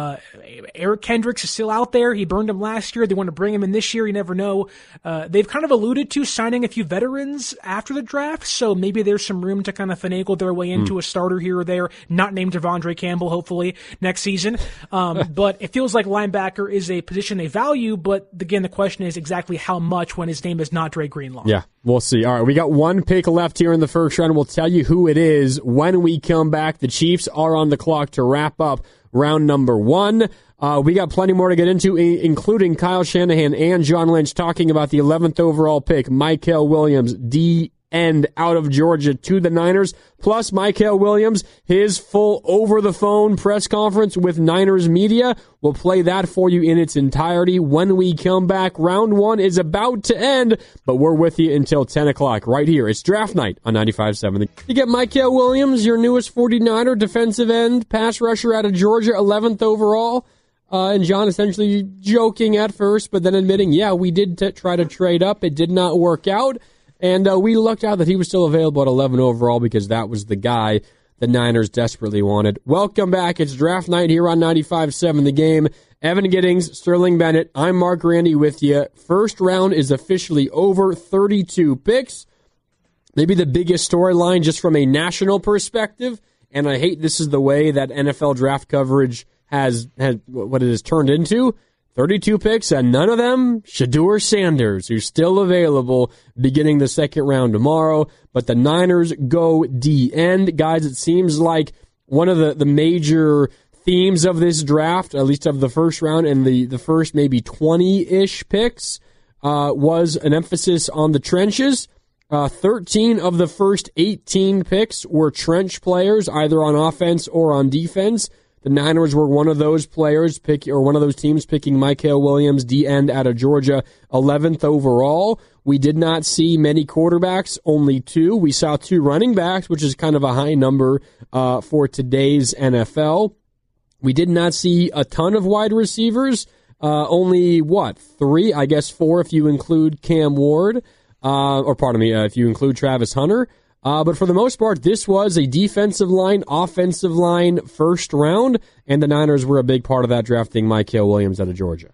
Eric Kendricks is still out there. He burned him last year. They want to bring him in this year. You never know. They've kind of alluded to signing a few veterans after the draft, so maybe there's some room to kind of finagle their way into a starter here or there, not named Devondre Campbell, hopefully, next season. But it feels like linebacker is a position they value, but again, the question is exactly how much when his name is not Dre Greenlaw. Yeah, we'll see. All right, we got one pick left here in the first round. We'll tell you who it is when we come back. The Chiefs are on the clock to wrap up round number 1. We got plenty more to get into, including Kyle Shanahan and John Lynch talking about the 11th overall pick, Mykel Williams, D-end out of Georgia to the Niners. Plus, Mykel Williams, his full over-the-phone press conference with Niners media. We'll play that for you in its entirety when we come back. Round 1 is about to end, but we're with you until 10 o'clock right here. It's Draft Night on 95.7. You get Mykel Williams, your newest 49er defensive end, pass rusher out of Georgia, 11th overall. And John essentially joking at first, but then admitting, we did try to trade up. It did not work out. And we lucked out that he was still available at 11 overall because that was the guy the Niners desperately wanted. Welcome back. It's Draft Night here on 95.7 The Game. Evan Giddings, Sterling Bennett. I'm Mark Randy with you. First round is officially over. 32 picks. Maybe the biggest storyline just from a national perspective, and I hate this is the way that NFL draft coverage has what it has turned into. 32 picks, and none of them Shedeur Sanders, who's still available beginning the second round tomorrow. But the Niners go D-end. Guys, it seems like one of the major themes of this draft, at least of the first round and the first maybe 20-ish picks, was an emphasis on the trenches. 13 of the first 18 picks were trench players, either on offense or on defense. The Niners were one of those players, one of those teams picking Mykel Williams, D-end out of Georgia, 11th overall. We did not see many quarterbacks, only 2. We saw 2 running backs, which is kind of a high number for today's NFL. We did not see a ton of wide receivers, only, 3? I guess 4 if you include Cam Ward, if you include Travis Hunter. But for the most part, this was a defensive line, offensive line first round, and the Niners were a big part of that, drafting Mykel Williams out of Georgia.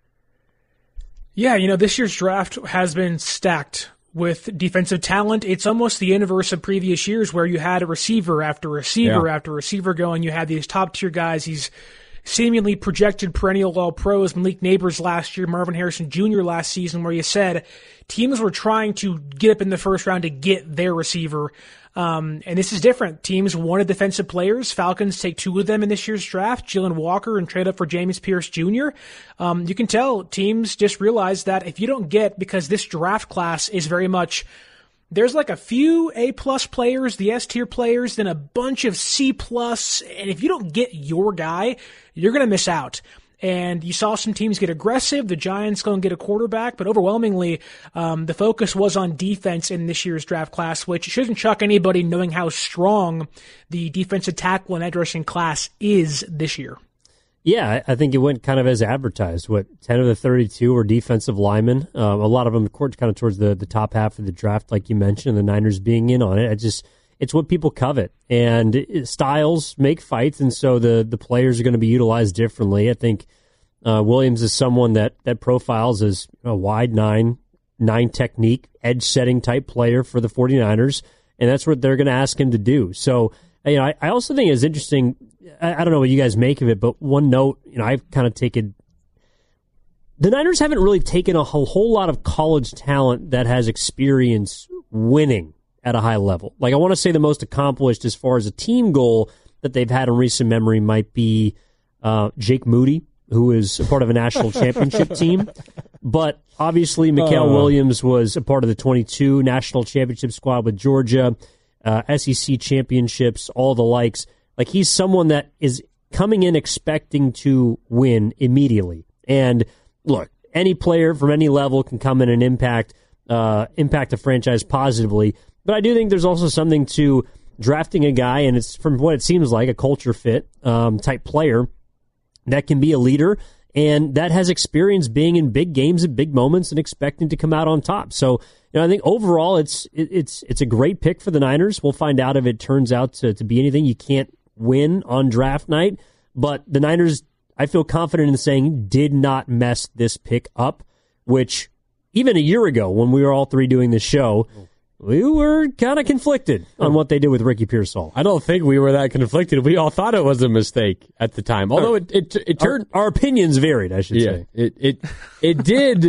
Yeah, this year's draft has been stacked with defensive talent. It's almost the inverse of previous years where you had a receiver after receiver after receiver going. You had these top-tier guys, these seemingly projected perennial All-Pros, Malik Neighbors last year, Marvin Harrison Jr. last season, where you said teams were trying to get up in the first round to get their receiver. And this is different. Teams wanted defensive players. Falcons take 2 of them in this year's draft, Jalen Walker and trade up for James Pierce Jr. You can tell teams just realized that if you don't get, because this draft class is very much, there's like a few A-plus players, the S-tier players, then a bunch of C-plus, and if you don't get your guy, you're going to miss out. And you saw some teams get aggressive. The Giants go and get a quarterback, but overwhelmingly, the focus was on defense in this year's draft class, which shouldn't shock anybody knowing how strong the defensive tackle and edge rushing class is this year. Yeah, I think it went kind of as advertised. 10 of the 32 were defensive linemen. A lot of them kind of towards the top half of the draft, like you mentioned, and the Niners being in on it. It's what people covet. And styles make fights, and so the players are going to be utilized differently. I think Williams is someone that profiles as a wide nine technique, edge-setting type player for the 49ers, and that's what they're going to ask him to do. So, I also think it's interesting. I don't know what you guys make of it, but one note, I've kind of taken the Niners haven't really taken a whole lot of college talent that has experience winning at a high level. Like, I want to say the most accomplished as far as a team goal that they've had in recent memory might be Jake Moody, who is a part of a national championship team. But obviously, Mikael Williams was a part of the 22 national championship squad with Georgia, SEC championships, all the likes. Like, he's someone that is coming in expecting to win immediately. And look, any player from any level can come in and impact a franchise positively. But I do think there's also something to drafting a guy, and it's from what it seems like a culture fit type player that can be a leader and that has experience being in big games at big moments and expecting to come out on top. So, I think overall it's a great pick for the Niners. We'll find out if it turns out to be anything. You can't win on draft night, but the Niners, I feel confident in saying, did not mess this pick up, which even a year ago when we were all three doing this show, we were kind of conflicted on what they did with Ricky Pearsall. I don't think we were that conflicted. We all thought it was a mistake at the time. Although it turned our opinions varied, I should say. It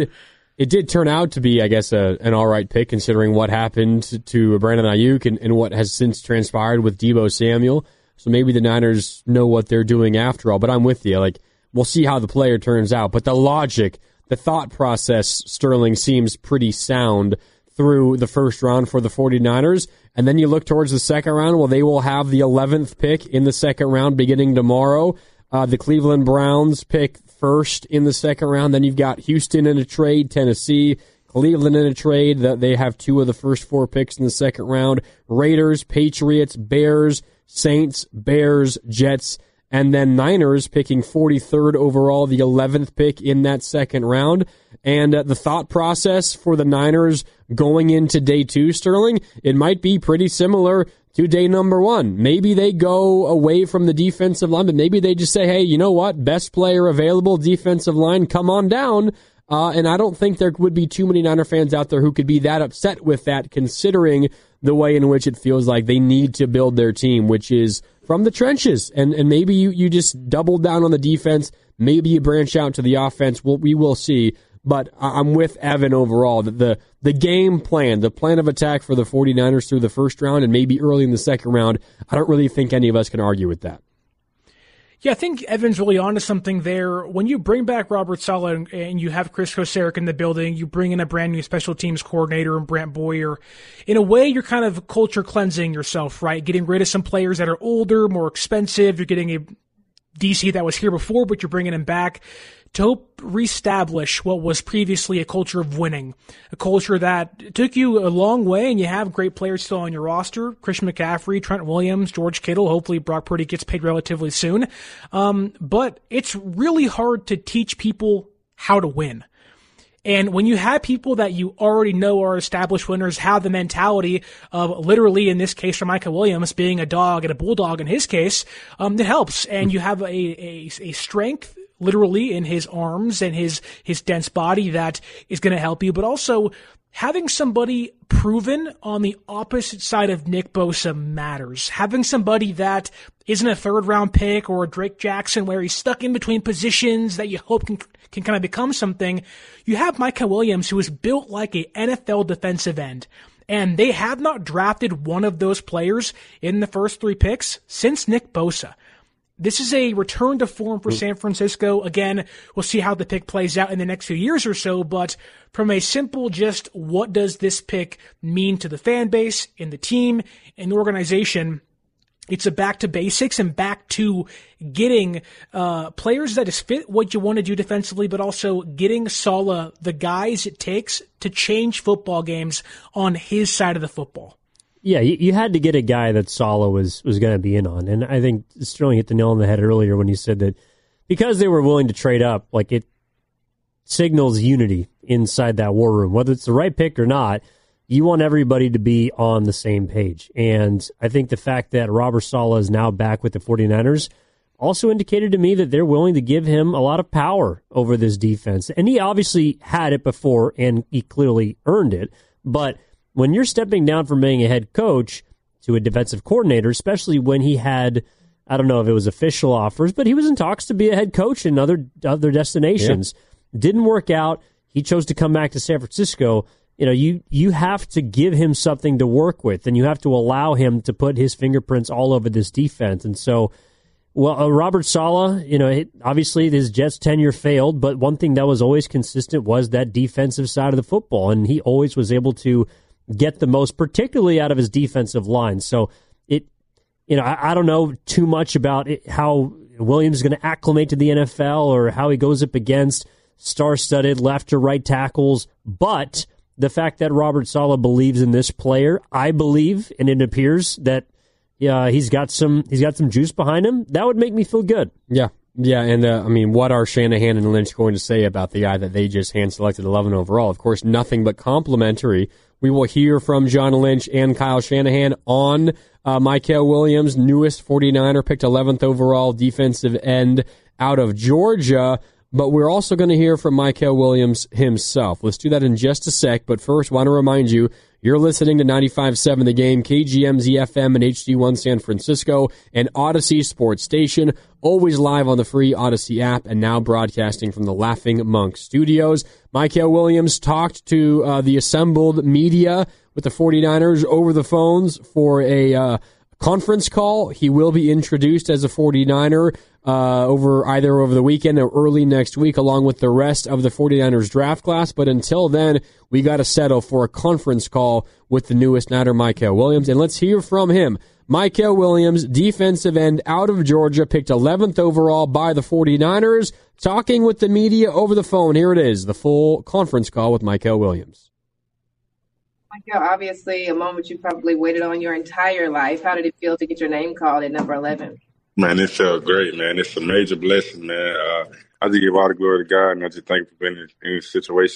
did turn out to be, I guess, an all right pick considering what happened to Brandon Ayuk and what has since transpired with Deebo Samuel. So maybe the Niners know what they're doing after all. But I'm with you. Like, we'll see how the player turns out. But the logic, the thought process, Sterling, seems pretty sound through the first round for the 49ers. And then you look towards the second round. Well, they will have the 11th pick in the second round beginning tomorrow. The Cleveland Browns pick first in the second round. Then you've got Houston in a trade, Tennessee, Cleveland in a trade. They have two of the first four picks in the second round. Raiders, Patriots, Bears, Saints, Bears, Jets, and then Niners picking 43rd overall, the 11th pick in that second round. And the thought process for the Niners going into day two, Sterling, it might be pretty similar to day number one. Maybe they go away from the defensive line, but maybe they just say, hey, you know what? Best player available, defensive line, come on down. And I don't think there would be too many Niner fans out there who could be that upset with that, considering the way in which it feels like they need to build their team, which is from the trenches. And maybe you just double down on the defense. Maybe you branch out to the offense. We will see. But I'm with Evan overall. The game plan, the plan of attack for the 49ers through the first round and maybe early in the second round, I don't really think any of us can argue with that. Yeah, I think Evan's really onto something there. When you bring back Robert Saleh and you have Chris Kocurek in the building, you bring in a brand new special teams coordinator and Brant Boyer. In a way, you're kind of culture cleansing yourself, right? Getting rid of some players that are older, more expensive. You're getting a DC that was here before, but you're bringing him back to help reestablish what was previously a culture of winning, a culture that took you a long way, and you have great players still on your roster. Christian McCaffrey, Trent Williams, George Kittle. Hopefully Brock Purdy gets paid relatively soon. But it's really hard to teach people how to win. And when you have people that you already know are established winners, have the mentality of literally, in this case for Micah Williams, being a dog and a bulldog in his case, it helps. And you have a strength literally in his arms and his dense body that is going to help you, but also having somebody proven on the opposite side of Nick Bosa matters. Having somebody that isn't a third-round pick or a Drake Jackson where he's stuck in between positions that you hope can kind of become something. You have Micah Williams, who is built like a NFL defensive end. And they have not drafted one of those players in the first three picks since Nick Bosa. This is a return to form for San Francisco. Again, we'll see how the pick plays out in the next few years or so, but from a simple just what does this pick mean to the fan base, in the team, in the organization, it's a back to basics and back to getting players that just fit what you want to do defensively, but also getting Saleh the guys it takes to change football games on his side of the football. Yeah, you had to get a guy that Saleh was going to be in on. And I think Sterling hit the nail on the head earlier when he said that because they were willing to trade up, like, it signals unity inside that war room. Whether it's the right pick or not, you want everybody to be on the same page. And I think the fact that Robert Saleh is now back with the 49ers also indicated to me that they're willing to give him a lot of power over this defense. And he obviously had it before, and he clearly earned it. But when you're stepping down from being a head coach to a defensive coordinator, especially when he had, I don't know if it was official offers, but he was in talks to be a head coach in other destinations. Yeah. Didn't work out. He chose to come back to San Francisco. You have to give him something to work with, and you have to allow him to put his fingerprints all over this defense. And so, Robert Saleh, obviously his Jets tenure failed, but one thing that was always consistent was that defensive side of the football, and he always was able to get the most, particularly out of his defensive line. So I don't know too much about how Williams is going to acclimate to the NFL or how he goes up against star-studded left or right tackles, but the fact that Robert Saleh believes in this player, I believe, and it appears that he's got some juice behind him, that would make me feel good. Yeah, and what are Shanahan and Lynch going to say about the guy that they just hand-selected 11 overall? Of course, nothing but complimentary. We will hear from John Lynch and Kyle Shanahan on Mykel Williams, newest 49er, picked 11th overall defensive end out of Georgia. But we're also going to hear from Mykel Williams himself. Let's do that in just a sec. But first, want to remind you, you're listening to 95.7 The Game, KGMZ FM and HD1 San Francisco, and Odyssey Sports Station, always live on the free Odyssey app and now broadcasting from the Laughing Monk Studios. Mykel Williams talked to the assembled media with the 49ers over the phones for a conference call. He will be introduced as a 49er over the weekend or early next week, along with the rest of the 49ers draft class. But until then, we got to settle for a conference call with the newest Niner, Mykel Williams. And let's hear from him. Mykel Williams, defensive end out of Georgia, picked 11th overall by the 49ers, talking with the media over the phone. Here it is, the full conference call with Mykel Williams. Mykel, obviously a moment you probably waited on your entire life. How did it feel to get your name called at number 11? Man, it felt great, man. It's a major blessing, man. I just give all the glory to God, and I just thank you for being in a situation